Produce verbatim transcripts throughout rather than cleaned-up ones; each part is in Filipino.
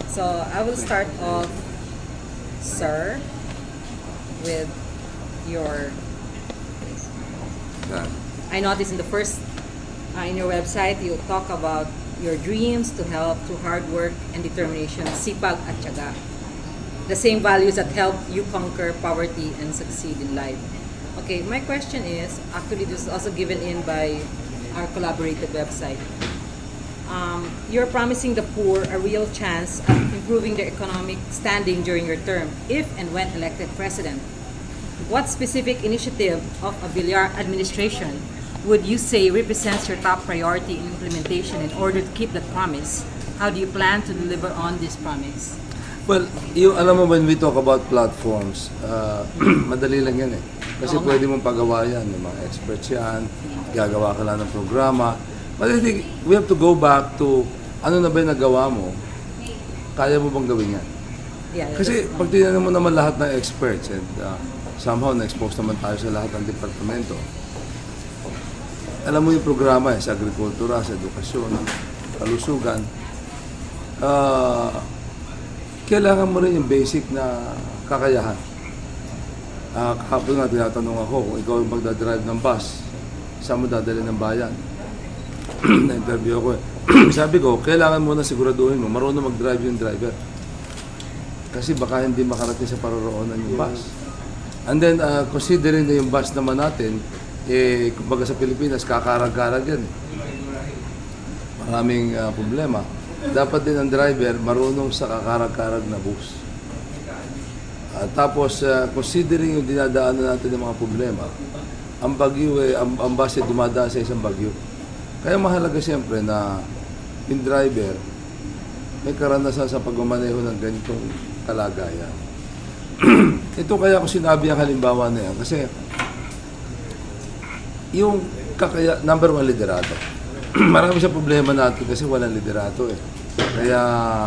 So I will start off, sir, with your. Yan. I noticed in the first, uh, in your website, you talk about your dreams to help through hard work and determination, sipag at tiyaga. The same values that help you conquer poverty and succeed in life. Okay, my question is, actually this is also given in by our collaborated website. Um, you're promising the poor a real chance at improving their economic standing during your term, if and when elected president. What specific initiative of a Villar administration would you say represents your top priority in implementation in order to keep that promise? How do you plan to deliver on this promise? Well, yung, alam mo, when we talk about platforms, uh, madali lang yan eh. Kasi Oo nga. pwede mong pagawa yan, yung mga experts yan, gagawa ka lang ng programa. But I think we have to go back to ano na ba yung nagawa mo, kaya mo bang gawin yan? Yeah, Kasi that's- pag tinanong mo naman lahat ng experts and uh, somehow na-expose naman tayo sa lahat ng departamento, alam mo yung programa eh, sa agrikultura, sa edukasyon, kalusugan, uh, kailangan mo rin yung basic na kakayahan. Uh, kahapon nga tinatanong ako kung ikaw yung magdadrive ng bus, saan mo dadali ng bayan? Na-interview ako eh. Sabi ko, kailangan mo na siguraduhin mo, marunong mag-drive yung driver. Kasi baka hindi makarating sa paroroonan yung bus. And then, uh, considering na yung bus naman natin, eh, kumbaga sa Pilipinas, kakarag-karag yan. Maraming uh, problema. Dapat din ang driver marunong sa kakarag-karag na bus. Uh, tapos, uh, considering yung dinadaanan natin ng mga problema, ang bagyo eh, ang, ang bus eh dumadaan sa isang bagyo. Kaya mahalaga siyempre na yung driver may karanasan sa pagmamaneho ng ganitong kalagayan. Ito kaya ko sinabi ang halimbawa na yan kasi yung kakaya, number one, liderato. Marami sa problema natin kasi walang liderato eh. Kaya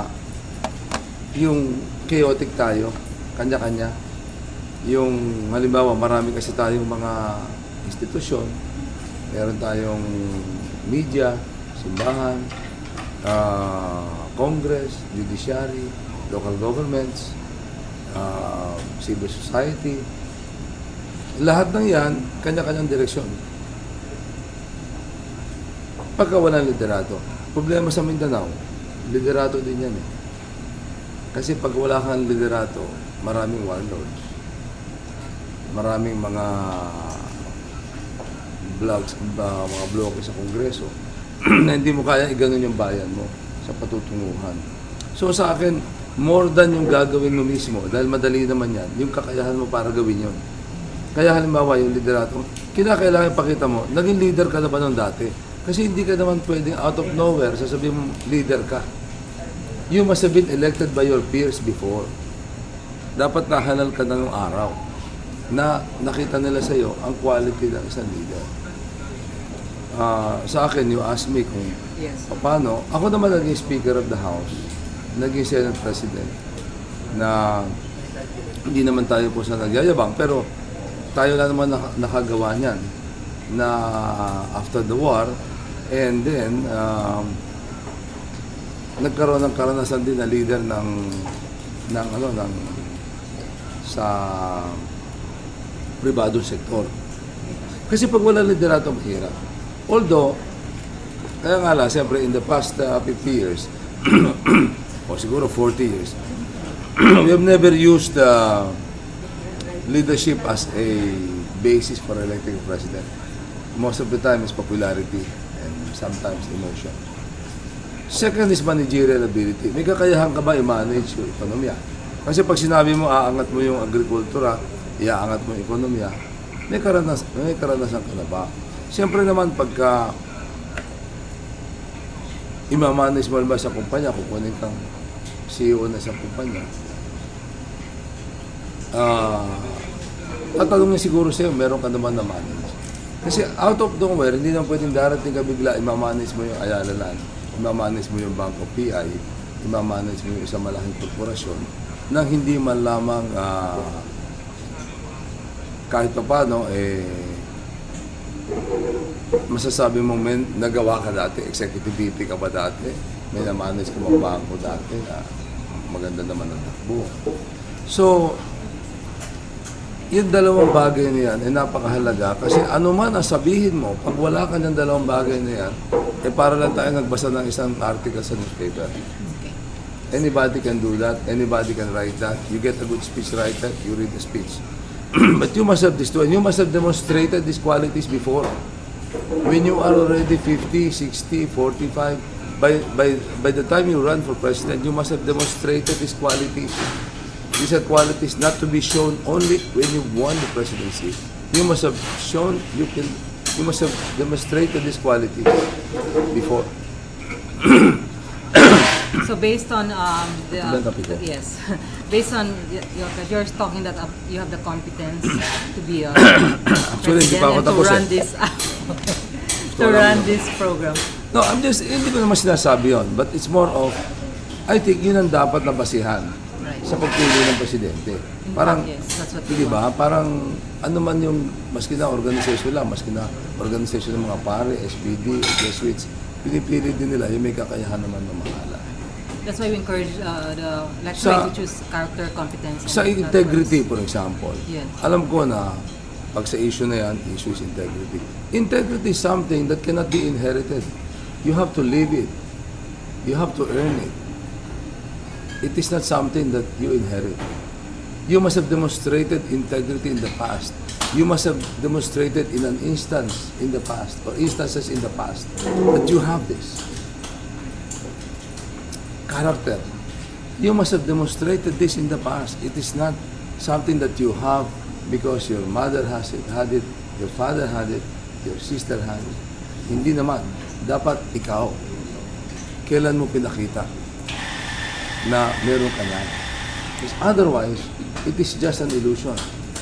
yung chaotic tayo, kanya-kanya. Yung halimbawa, marami kasi tayong mga institusyon, meron tayong media, simbahan, uh, Congress, judiciary, local governments, uh, civil society. Lahat ng yan, kanya-kanyang direksyon. Pagka walang liderato, problema sa Mindanao, liderato din yan eh. Kasi pag wala kang liderato, maraming warlords, maraming mga blogs, uh, mga bloke sa Kongreso na hindi mo kaya iganon yung bayan mo sa patutunguhan. So sa akin, more than yung gagawin mo mismo, dahil madali naman yan, yung kakayahan mo para gawin yun. Kaya halimbawa yung liderato, kinakailangan ipakita mo, naging leader ka na ba nung dati? Kasi hindi ka naman pwedeng out of nowhere, sasabihin mo, leader ka. You must have been elected by your peers before. Dapat nahanal ka na nung araw na nakita nila sa iyo ang quality ng isang leader. Uh, sa akin, you ask me kung Yes. paano. Ako naman naging Speaker of the House, naging Senate President, na hindi naman tayo po sa nagyayabang, pero tayo na naman nak- nakagawa niyan na after the war, and then um, nagkaroon ng karanasan din na leader ng ng ano ng sa pribadong sektor. Kasi pag wala liderato, mahirap. Although, kaya nga lang, siyempre, in the past uh, fifty years, o siguro forty years, we have never used uh, leadership as a basis for electing a president. Most of the time is popularity and sometimes emotion. Second is managerial ability. May kakayahan ka ba i-manage yung ekonomiya? Kasi pag sinabi mo, aangat mo yung agrikultura, iaangat mo yung ekonomiya, may karanasan, may karanasan ka na ba? Siyempre naman, pagka imamanage mo ba sa kumpanya, kukunin kang C E O na sa kumpanya, ah, uh, tatanungin siguro sa'yo, meron ka naman na manage. Kasi out of nowhere, hindi naman pwedeng darating ka bigla, imamanage mo yung Ayala Land, imamanage mo yung Banco P I, imamanage mo yung isang malaking korporasyon, nang hindi man lamang uh, kahit pa paano, eh, masasabi mong may nagawa ka dati, executive V P ka ba dati, may na-manage ka mga bangko dati, uh, maganda naman ang takbo. So, yung dalawang bagay na yan ay napakahalaga kasi ano man ang sabihin mo, pag wala ka ng dalawang bagay na yan, eh para lang tayo nagbasa ng isang article sa newspaper. Okay. Anybody can do that. Anybody can write that. You get a good speech writer, you read the speech. But you must have this too, and you must have demonstrated these qualities before. When you are already fifty, sixty, forty-five, by, by, by the time you run for president, you must have demonstrated these qualities. These are qualities not to be shown only when you won the presidency. You must have shown, you can, you must have demonstrated these qualities before. So based on um, the, Ilan kapito? yes, based on y- your, you're talking that uh, you have the competence to be a Actually, hindi president pa ako and to tapos run eh. this to lang run yun. this program. No, I'm just, hindi ko naman sinasabi yun. But it's more of, I think yun ang dapat na basihan Right. sa pagpili ng presidente. In Parang, fact, yes, that's what di we ba? Parang, ano man yung, maski na organisasyon lang, maski na organisasyon ng mga pare, S P D, Jesuits, pinipili din nila yung may kakayahan naman ng mahala. That's why we encourage uh, the electorate Sa- to choose character, competence, and Sa not integrity, words. for example, Yes. alam ko na pag sa issue na yan, issue is integrity. Integrity is something that cannot be inherited. You have to live it. You have to earn it. It is not something that you inherit. You must have demonstrated integrity in the past. You must have demonstrated in an instance in the past, or instances in the past, that you have this. Character. You must have demonstrated this in the past. It is not something that you have because your mother has it, had it, your father had it, your sister had it. Hindi naman. Dapat ikaw. Kailan mo pinakita na meron ka na? Because otherwise, it is just an illusion.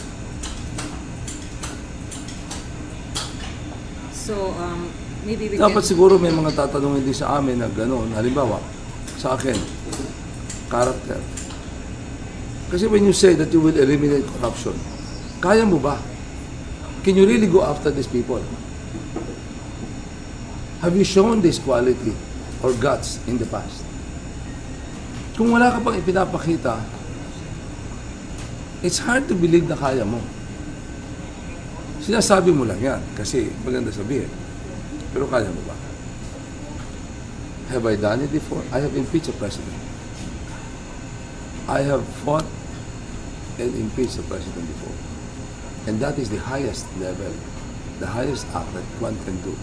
So um, maybe we Dapat can, siguro may mga tatanungin din sa amin na gano'n. Halimbawa, sa akin, character. Kasi when you say that you will eliminate corruption, kaya mo ba? Can you really go after these people? Have you shown this quality or guts in the past? Kung wala ka pang ipinapakita, it's hard to believe na kaya mo. Sinasabi mo lang yan kasi maganda sabihin. Pero kaya mo ba? Have I done it before? I have impeached a president. I have fought and impeached a president before. And that is the highest level, the highest act that one can do.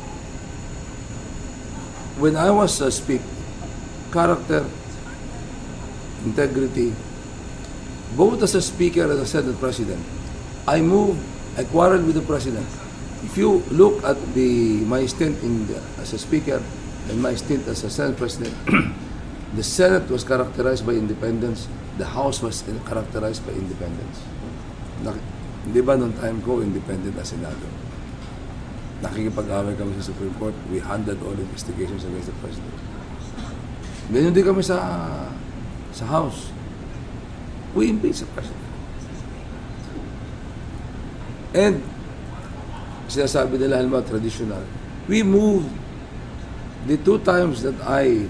When I was a speak, character, integrity, both as a speaker and as a Senate president, I moved, I quarreled with the president. If you look at the my stint in the, as a speaker and my stint as a Senate president, the Senate was characterized by independence, the House was characterized by independence. Nak- Di ba nung time ko, independent na Senado? Nakikipag-away kami sa Supreme Court, we handled all investigations against the president. Ganyan din kami sa sa House. We impeach the president. And, sinasabi nila halimbawa traditional, we moved the two times that I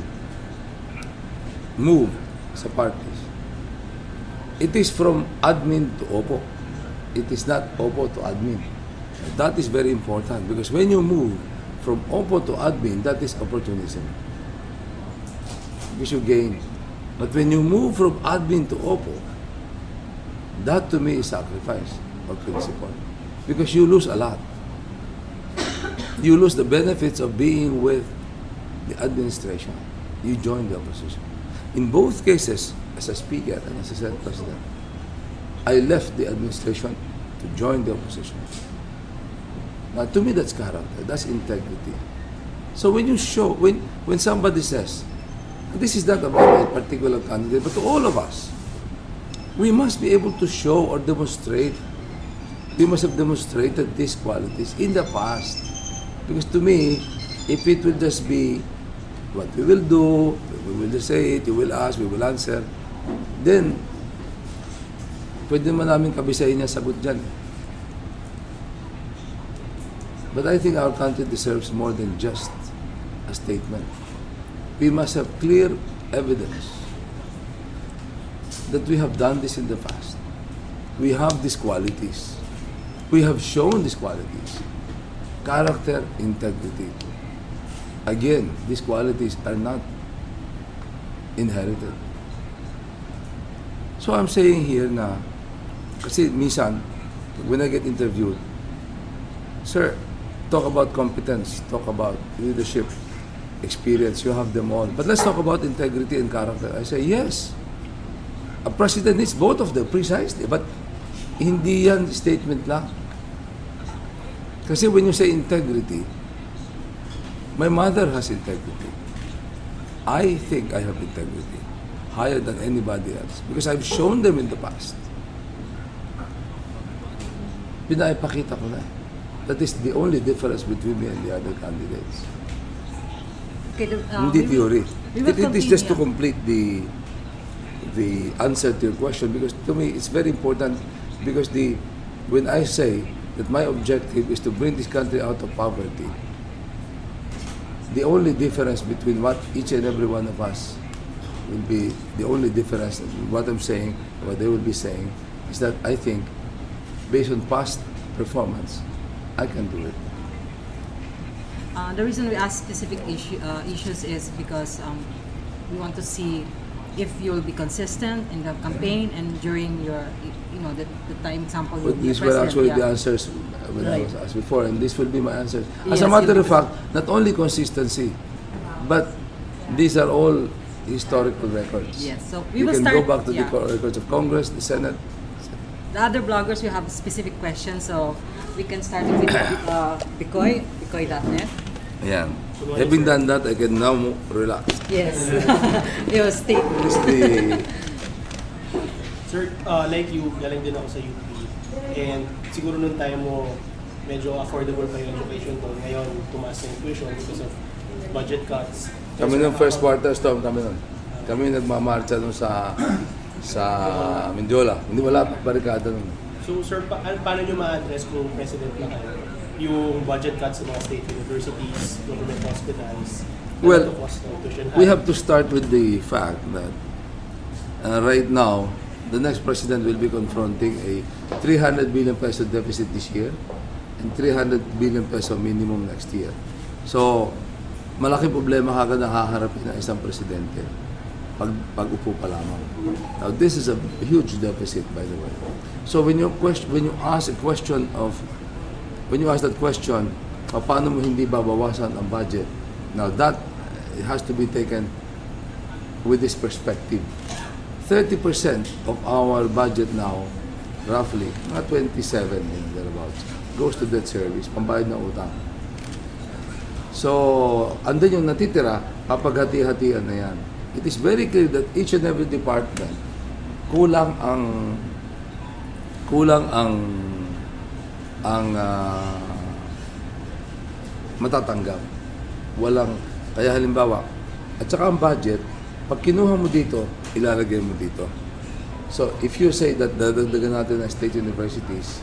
moved sa parties. It is from admin to opo. It is not opo to admin. That is very important because when you move from opo to admin, that is opportunism. Because you gain. But when you move from admin to opo, that to me is sacrifice or principle. Because you lose a lot. You lose the benefits of being with the administration. You join the opposition. In both cases, as a speaker and as a Senate president, I left the administration to join the opposition. Now, to me, that's character. That's integrity. So when you show, when when somebody says, this is not about a particular candidate, but to all of us, we must be able to show or demonstrate. We must have demonstrated these qualities in the past. Because to me, if it will just be what we will do, we will just say it, you will ask, we will answer, then, pwede naman namin kabisahin niya sagot dyan. But I think our country deserves more than just a statement. We must have clear evidence that we have done this in the past. We have these qualities. We have shown these qualities. Character, integrity. Again, these qualities are not inherited. So I'm saying here na, kasi minsan, when I get interviewed, sir, talk about competence, talk about leadership, experience, you have them all. But let's talk about integrity and character. I say, yes. A president needs both of them, precisely. But hindi yan statement lang. Kasi when you say integrity, my mother has integrity. I think I have integrity higher than anybody else because I've shown them in the past. Pinaipakita ko na. That is the only difference between me and the other candidates. Okay, the, uh, Hindi we will- theory. we will It, it is just to continue. complete the the answer to your question because to me it's very important because the when I say that my objective is to bring this country out of poverty, the only difference between what each and every one of us will be, the only difference, what I'm saying, what they will be saying, is that I think, based on past performance, I can do it. Uh, the reason we ask specific issue, uh, issues is because um, we want to see if you'll be consistent in the campaign and during your, you know, the, the time example you'll But be a these were president. actually yeah. the answers when I Right. was asked before, and this will be my answers. As Yes, a matter you of will. fact, not only consistency, but these are all historical records. Yes, so we you will can start. go back to yeah. the co- records of Congress, the Senate. The other bloggers, you have specific questions, so we can start with uh, Bicoy, bicoy dot net. Ayan. Having done that, I can now mo- relax. Yes. It was state. It's the Sir, uh, like you, galing din ako sa U P. And siguro nung time mo, medyo affordable pa yung education doon. Ngayon, tumaas yung tuition because of budget cuts. kami nung first quarter storm kami nun. Kami nagmamarcha nun sa sa Mindiola. Hindi wala pa barikada nun. So sir, pa ano- paano nyo ma-address kung president na kayo? Yung budget cuts sa mga state universities, government hospitals, Well, the cost of tuition We hike. have to start with the fact that uh, right now, the next president will be confronting a three hundred billion peso deficit this year and three hundred billion peso minimum next year. So, malaking problema kagad ang haharapin ng isang presidente pag pag-upo pa lamang. Now, this is a huge deficit, by the way. So, when you question, when you ask a question of, when you ask that question, pa- paano mo hindi babawasan ang budget? Now, that uh, has to be taken with this perspective. thirty percent of our budget now, roughly, mga twenty-seven and thereabouts, goes to debt service, pambayad ng utang. So, andun yung natitira, papaghati-hatian na yan. It is very clear that each and every department, kulang ang kulang ang ang ah, matatanggap. Walang, kaya halimbawa, at saka ang budget, pag kinuha mo dito, ilalagay mo dito. So, if you say that dadagdagan natin ang state universities,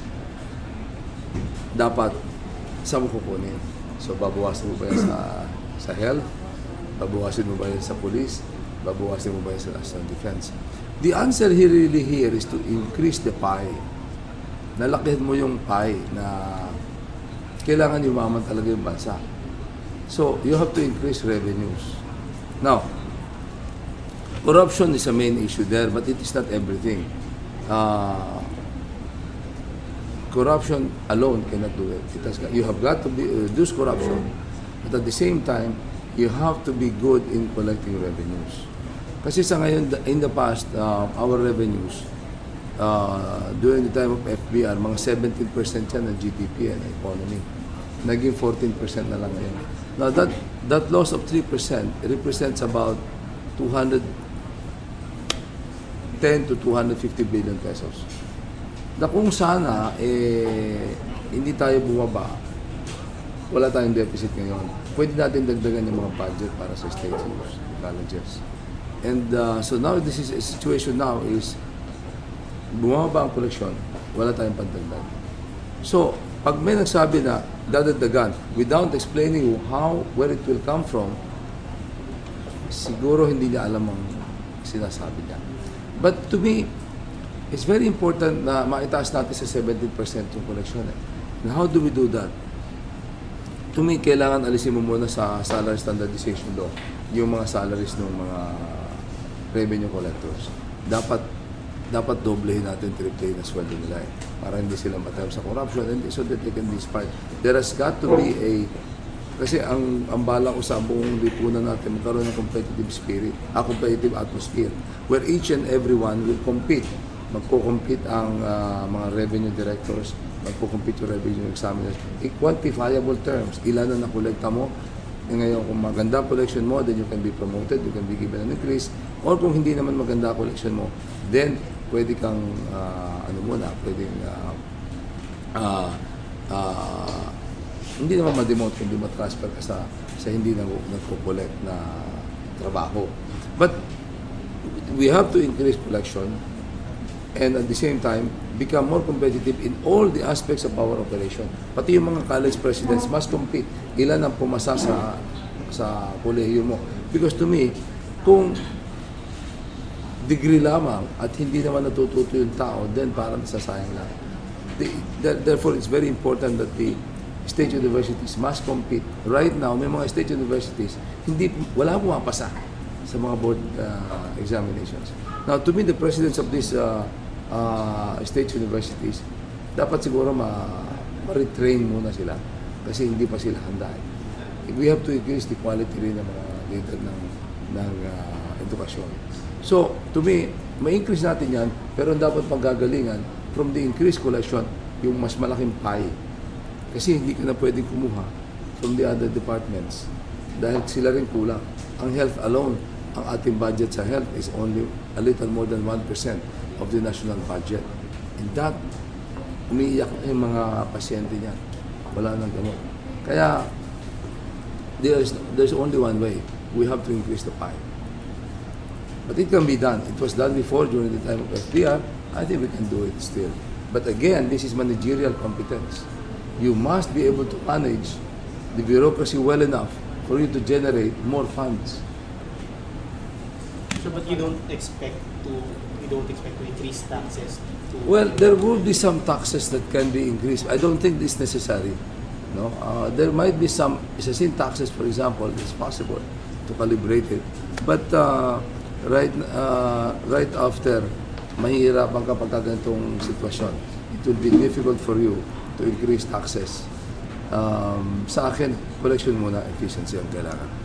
dapat saan mo kukunin? So, babawasan mo ba yan sa, sa health? Babawasan mo ba yan sa police? Babawasan mo ba yan sa national defense? The answer here really here is to increase the pie. Nalakihan mo yung pie na kailangan yumaman talaga yung bansa. So, you have to increase revenues. Now, corruption is a main issue there, but it is not everything. Uh, corruption alone cannot do it. It has, you have got to be, reduce corruption, but at the same time, you have to be good in collecting revenues. Kasi sa ngayon, in the past, uh, our revenues, uh, during the time of F B R, mga seventeen percent yan ng G D P and economy. Naging fourteen percent na lang ngayon. Now, that, that loss of three percent represents about two hundred ten to two hundred fifty billion pesos. Na kung sana, eh, hindi tayo bumaba, wala tayong deficit ngayon. Pwede natin dagdagan yung mga budget para sa state schools, colleges. And uh, so now, this is a situation now is, bumaba ang koleksyon, wala tayong pandagdag. So, pag may nagsabi na dadagdagan without explaining how, where it will come from, siguro hindi niya alam ang sinasabi niya. But to me, it's very important na maitaas natin sa seventeen percent yung collection. Eh. And how do we do that? To me, kailangan alisin mo muna sa salary standardization law yung mga salaries ng mga revenue collectors. Dapat dapat doblehin natin, triplehin na sweldo nila eh, para hindi sila matayap sa corruption and so that they can be inspired. There has got to be a kasi ang ang bala ko sa buong lipunan natin magkaroon ng competitive spirit, a competitive atmosphere where each and everyone will compete. Magko-compete ang uh, mga revenue directors, magko-compete yung revenue examiners. Quantifiable terms, ilan na nakolekta mo. E ngayon, kung maganda collection mo, then you can be promoted, you can be given an increase. Or kung hindi naman maganda collection mo, then pwede kang, uh, ano muna, pwedeng, uh, uh, uh, hindi naman ma-demote, hindi ma-transfer ka sa, sa hindi nag- nagko-collect na trabaho. But we have to increase collection and at the same time, become more competitive in all the aspects of our operation. Pati yung mga college presidents must compete. Ilan ang pumasa sa sa kolehiyo mo. Because to me, kung degree lamang at hindi naman natututo yung tao, then parang sasayang lang. The, the, therefore, it's very important that the state universities must compete. Right now, may mga state universities, hindi, wala pumapasa sa mga board uh, examinations. Now, to me, the presidents of these uh, uh, state universities, dapat siguro ma- ma-retrain muna sila kasi hindi pa sila handa. We have to increase the quality rin ng mga leader ng, ng uh, edukasyon. So, to me, ma-increase natin yan, pero dapat paggagalingan from the increased collection, yung mas malaking pie. Kasi hindi ka na pwedeng kumuha from the other departments dahil sila rin kulang. Ang health alone, ang ating budget sa health is only a little more than one percent of the national budget. And that, umiiyak na yung mga pasyente niyan. Wala nang gamot. Kaya, there's, there's only one way. We have to increase the pie. But it can be done. It was done before during the time of F D R. I think we can do it still. But again, this is managerial competence. You must be able to manage the bureaucracy well enough for you to generate more funds. So, but you don't expect to, you don't expect to increase taxes to... Well, there will be some taxes that can be increased. I don't think this is necessary. No, uh, there might be some assessing taxes, for example. It's possible to calibrate it. But uh, right, uh, right after, mahihirapan ka pagka ganitong sitwasyon. It will be difficult for you to increase taxes. Um, sa akin, collection muna, efficiency ang kailangan.